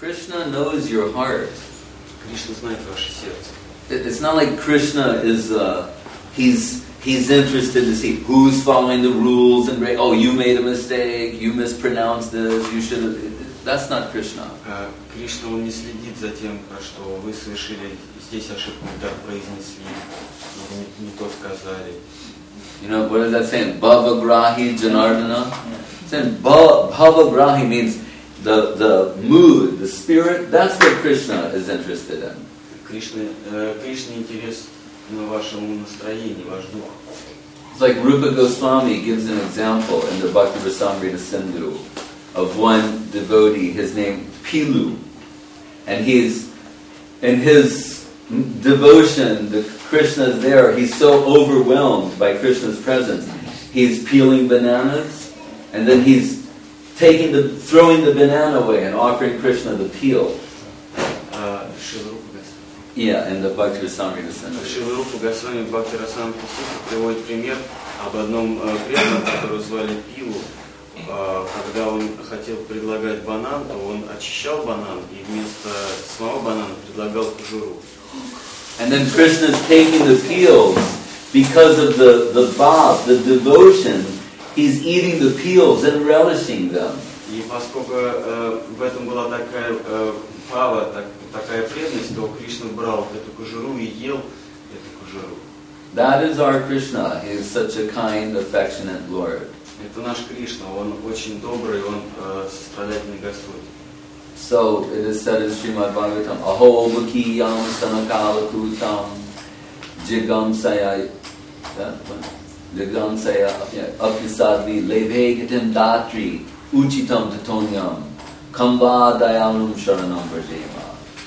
Krishna knows your heart. Кришна знает ваше сердце. It's not like Krishna is, he's interested to see who's following the rules and oh, you made a mistake, you mispronounced this, you should have. That's not Krishna. Кришна, он не следит за тем, что вы совершили здесь ошибку, не так произнесли, не то сказали. You know, what is that saying? Bhavagrahi Janardana? Saying Bhavagrahi means the mood, the spirit, that's what Krishna is interested in. Кришне интерес на вашему настроению, ваш дух. It's like Rupa Goswami gives an example in the Bhakti Rasamrita Sindhu of one devotee, his name Pilu. And he's, in his devotion, the Krishna's there, he's so overwhelmed by Krishna's presence. He's peeling bananas, and then he's throwing the banana away and offering Krishna the peel. Yeah, in the Bhakti Rasamrita Sindhu. Шрила Рупа Госвами в Бхакти Расамрita Сутре приводит пример об одном преданном, которого звали Пилу. Когда он хотел предлагать банан, то он очищал банан и вместо самого банана предлагал кожуру. And then Krishna is taking the peels because of the bhav, the devotion. He's eating the peels and relishing them. И поскольку в этом была такая бхава, такая преданность, то Кришна брал эту кожуру и ел эту кожуру. That is our Krishna. He is such a kind, affectionate Lord. Это наш Кришна, он очень добрый, он сострадательный Господь. So it is said in Srimad Bhagavatam, Aho Vakiyam Sanakala Kutam Jigam Saya Apisadvi Levegatim Datri Uchitam Tatonyam Kamba Dayanum Sharanam Vrajema.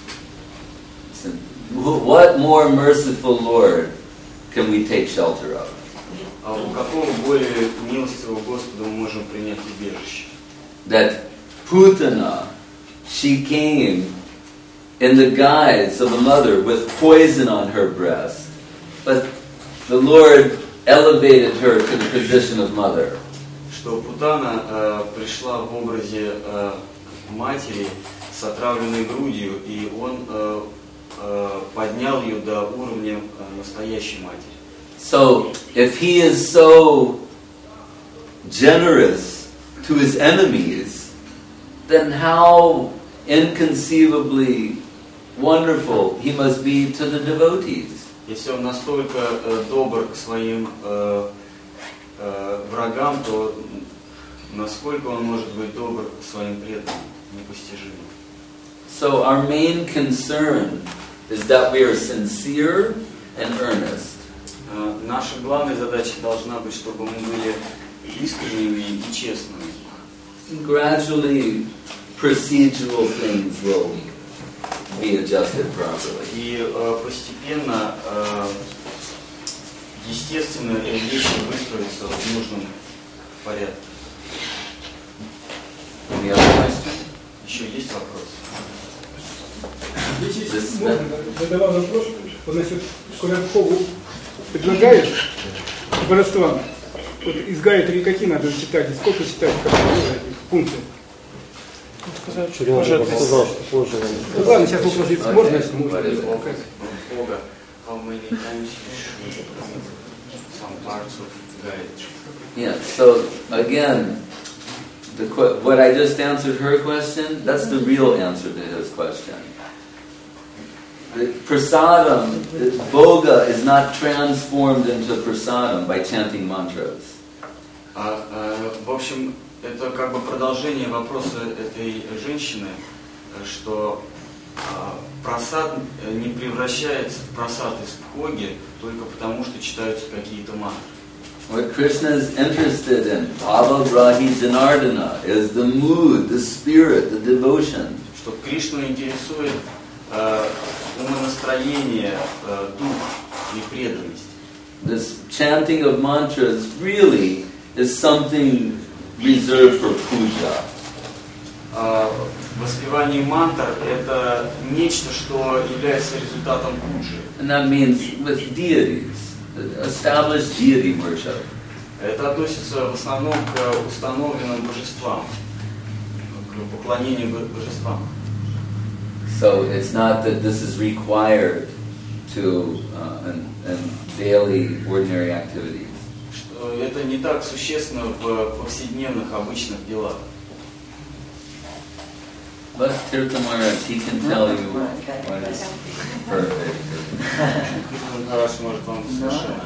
What more merciful Lord can we take shelter of? У какого более милостивого Господа мы можем принять убежище? That Putana, she came in the guise of a mother with poison on her breast, but the Lord elevated her to the position of mother. Что Путана пришла в образе матери с отравленной грудью, и он поднял ее до уровня настоящей матери. So, if he is so generous to his enemies, then how inconceivably wonderful he must be to the devotees. Если он настолько добр к своим врагам, то насколько он может быть добр к своим преданным, непостижимо. So our main concern is that we are sincere and earnest. Наша главная задача должна быть, чтобы мы были искренними и честными. Gradually, procedural things will be adjusted properly. И постепенно, естественно, вещи выстроятся в нужном порядке. Any other questions? Еще есть вопрос? Задавал вопрос, он насчет Куранкову предлагает божествам. Вот из Гаятри какие надо читать, и сколько читать, как пункты? Сережа сказал, что позже. Ну ладно, сейчас вопрос, если можно, значит, можно. Бога, how many times you should some parts of Gayatri? Yeah, so again, what I just answered her question, that's the real answer to his question. The prasadam, the bhoga is not transformed into prasadam by chanting mantras. В общем, это как бы продолжение вопроса этой женщины, что прасад не превращается в прасад из бхоги только потому, что читаются какие-то мантры. What Krishna is interested in, Bhavagrahi Janardana, is the mood, the spirit, the devotion. Что Кришну интересует умонастроение, дух и преданность. This chanting of mantras really is something reserved for puja. Воспевание мантр – это нечто, что является результатом пуджи. And that means with deities, established deity worship. Это относится в основном к установленным божествам, к поклонению божествам. So it's not that this is required to in daily, ordinary activities. Что это не так существенно в повседневных, обычных делах. But Tirtha Maharaj, he can tell you what is perfect. Махарадж может вам совершенно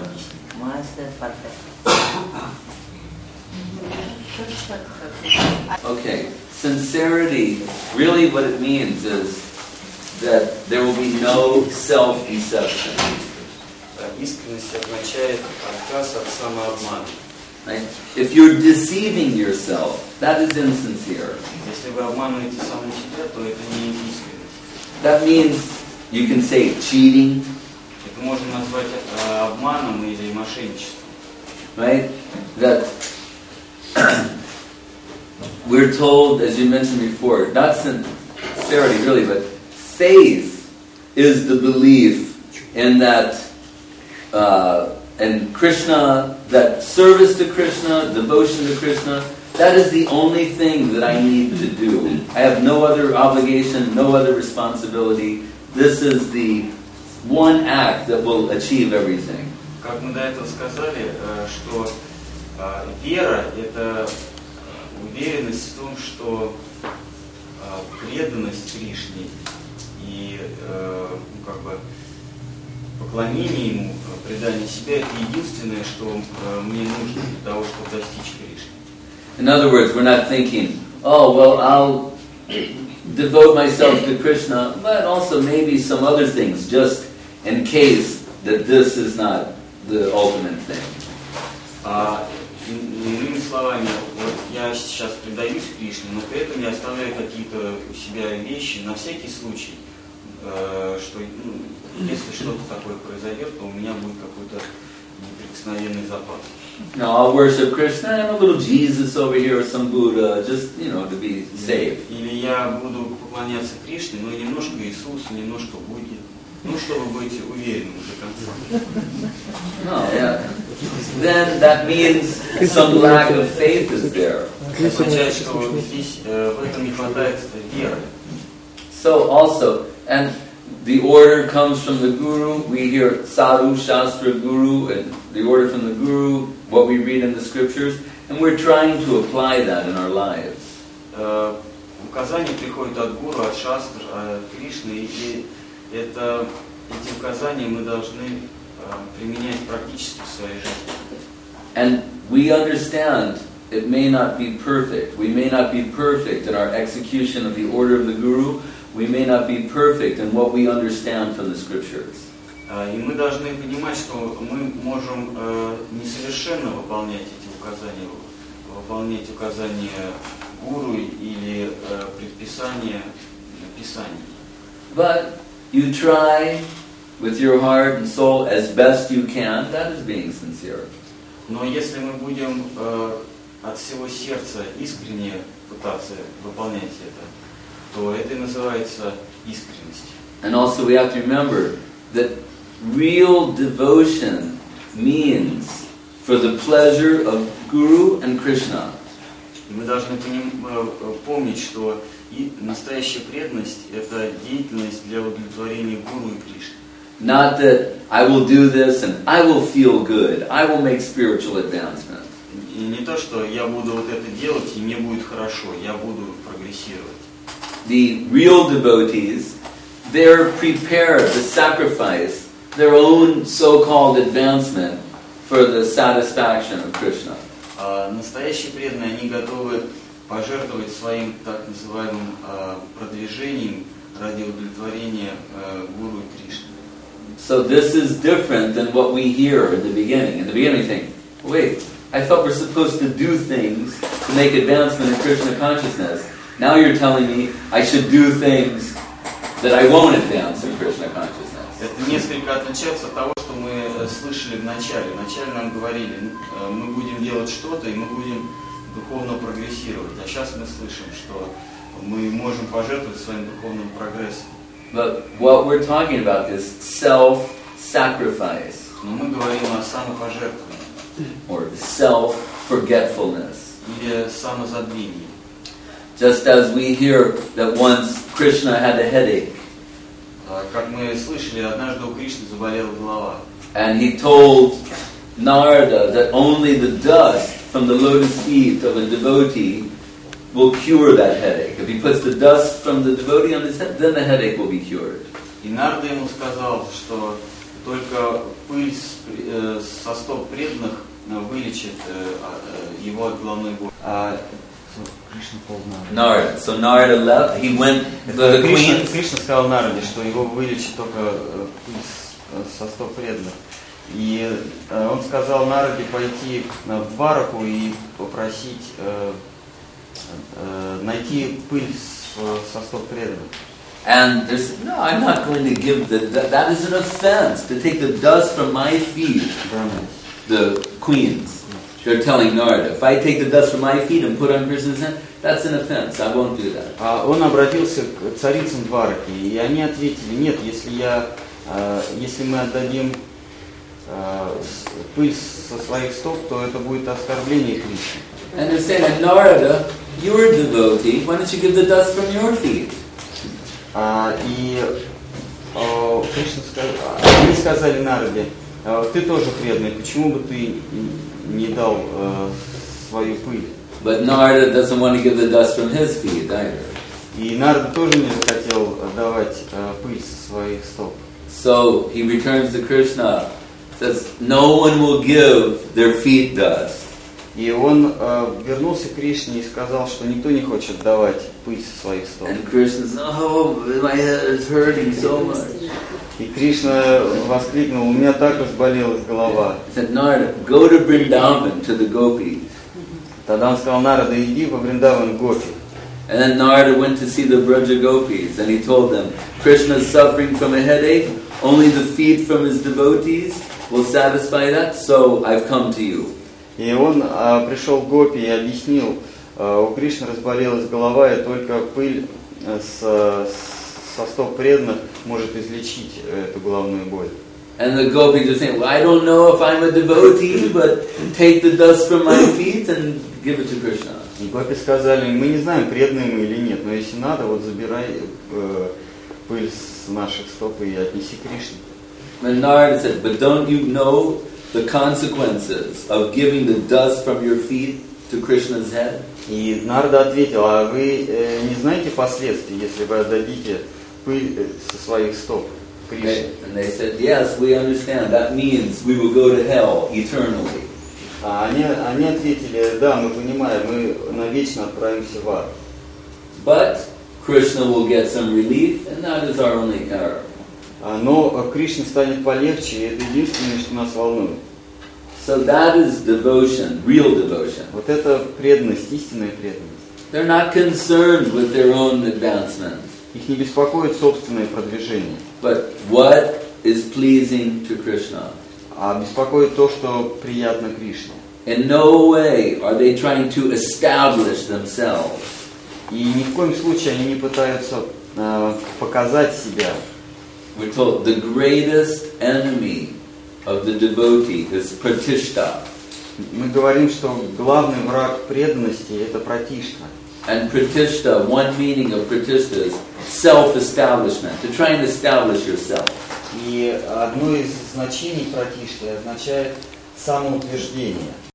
Okay, sincerity, really what it means is that there will be no self-deception. Искренность означает отказ от самообмана. Right? If you're deceiving yourself, that is insincere. Если вы обманываете самого себя, то это не искренность. That means you can say cheating, Это можно назвать обманом или мошенничеством. right? That we're told, as you mentioned before, not sincerity really, but faith is the belief in that, in Krishna, that service to Krishna, devotion to Krishna, that is the only thing that I need to do. I have no other obligation, no other responsibility. This is the one act that will achieve everything. Как мы до этого сказали, что вера – это уверенность в том, что преданность Кришне и поклонение Ему, предание себя – это единственное, что мне нужно для того, чтобы достичь Кришны. In other words, we're not thinking, oh, well, I'll devote myself to Krishna, but also maybe some other things, just in case that this is not the ultimate thing. Иными словами, вот я сейчас предаюсь Кришне, но при этом я оставляю какие-то у себя вещи на всякий случай, что если что-то такое произойдет, то у меня будет какой-то неприкосновенный запас. No, I'll worship Krishna and a little Jesus over here or some Buddha, just, to be safe. Или я буду поклоняться Кришне, но немножко Иисусу, немножко Будде, чтобы быть уверенным до конца. No, yeah. Then that means some lack of faith is there. Означает, что здесь в этом не хватает веры. So also, and the order comes from the Guru. We hear Sadhu, Shastra, Guru, and the order from the Guru, what we read in the scriptures, and we're trying to apply that in our lives. Указания приходят от Гуру, от Шастр, от Кришны, и эти указания мы должны применять практически в своей жизни. And we understand it may not be perfect. We may not be perfect in our execution of the order of the Guru. We may not be perfect in what we understand from the scriptures. И мы должны понимать, что мы можем несовершенно выполнять эти указания, выполнять указания гуру или предписания Писания. But you try with your heart and soul as best you can. That is being sincere. Но если мы будем от всего сердца искренне пытаться выполнять это, то это и называется искренностью. And also we have to remember that real devotion means for the pleasure of Guru and Krishna. И мы должны помнить, что настоящая преданность – это деятельность для удовлетворения Гуру и Кришны. Not that I will do this and I will feel good. I will make spiritual advancement. И не то, что я буду вот это делать и мне будет хорошо, я буду прогрессировать. The real devotees, they're prepared to sacrifice their own so-called advancement for the satisfaction of Krishna. Настоящие преданные, они готовы пожертвовать своим так называемым продвижением ради удовлетворения Гуру и Кришны. So this is different than what we hear in the beginning. In the beginning we think, wait, I thought we're supposed to do things to make advancement in Krishna consciousness. Now you're telling me I should do things that I won't advance in Krishna consciousness. Это несколько отличается от того, что мы слышали в начале. Вначале нам говорили, мы будем делать что-то, и мы будем духовно прогрессировать. А сейчас мы слышим, что мы можем пожертвовать своим духовным прогрессом. But what we're talking about is self-sacrifice. Но мы говорим о самопожертвовании. Or self-forgetfulness. Или самозабвении. Just as we hear that once Krishna had a headache как мы слышали, однажды у Кришны заболела голова. And he told Narada that only the dust from the lotus feet of a devotee will cure that headache. If he puts the dust from the devotee on his head, then the headache will be cured. И Нарада ему сказал, что только пыль со стоп преданных вылечит его от головной боли. Narada. So Narada left. He went. The queens. Кришна сказал Нараде, что его вылечит только пыль со стоп преданных. И он сказал Нараде пойти в Двараку и попросить найти пыль со стоп преданных. And they said, no, I'm not going to give that is an offense to take the dust from my feet. The queens. They're telling Narada, if I take the dust from my feet and put on Krishna's hand, that's an offense. I won't do that. Он обратился к царицам Двараки, и они ответили, нет, если мы отдадим пыль со своих стоп, то это будет оскорбление Кришны. And they're saying, Narada, you're a devotee, why don't you give the dust from your feet? И они сказали Нараде, ты тоже преданный, почему бы ты не дал свою пыль? But Narada doesn't want to give the dust from his feet either. И Нарада тоже не захотел давать пыль со своих стоп. So he returns to Krishna, says, no one will give their feet dust. И он вернулся к Кришне и сказал, что никто не хочет давать пыль со своих стоп. And Krishna says, oh, my head is hurting so much. И Кришна воскликнул, у меня так разболелась голова. He said, Narada, go to Vrindavan, to the gopis. Тогда он сказал, Нарада, иди во Вриндаван к гопи. And then Narada went to see the Braja gopis, and he told them, Krishna is suffering from a headache, only the feet from his devotees will satisfy that, so I've come to you. И он пришел к гопи и объяснил, у Кришны разболелась голова, и только пыль со стоп преданных может излечить эту головную боль. And the gopis are saying, well, I don't know if I'm a devotee, but take the dust from my feet and give it to Krishna. И гопи сказали, мы не знаем, преданные мы или нет, но если надо, вот забирай пыль с наших стоп и отнеси Кришне. And Narada said, but don't you know the consequences of giving the dust from your feet to Krishna's head? И Нарада ответил, а вы не знаете последствий, если вы отдадите пыль со своих стоп Кришне? And they said, yes, we understand. That means we will go to hell eternally. Они ответили, да, мы понимаем, мы навечно отправимся в ад. But Krishna will get some relief, and that is our only error. Но Кришне станет полегче, и это единственное, что нас волнует. So that is devotion, real devotion. Вот это преданность, истинная преданность. They're not concerned with their own advancement. Их не беспокоит собственное продвижение. But what is pleasing to Krishna? А беспокоит то, что приятно Кришне. In no way are they trying to establish themselves. И ни в коем случае они не пытаются показать себя. We're told the greatest enemy of the devotee is pratishta. Мы говорим, что главный враг преданности – это пратишта. And pratishta, one meaning of pratishta is self-establishment, to try and establish yourself. И одно из значений пратишты означает самоутверждение.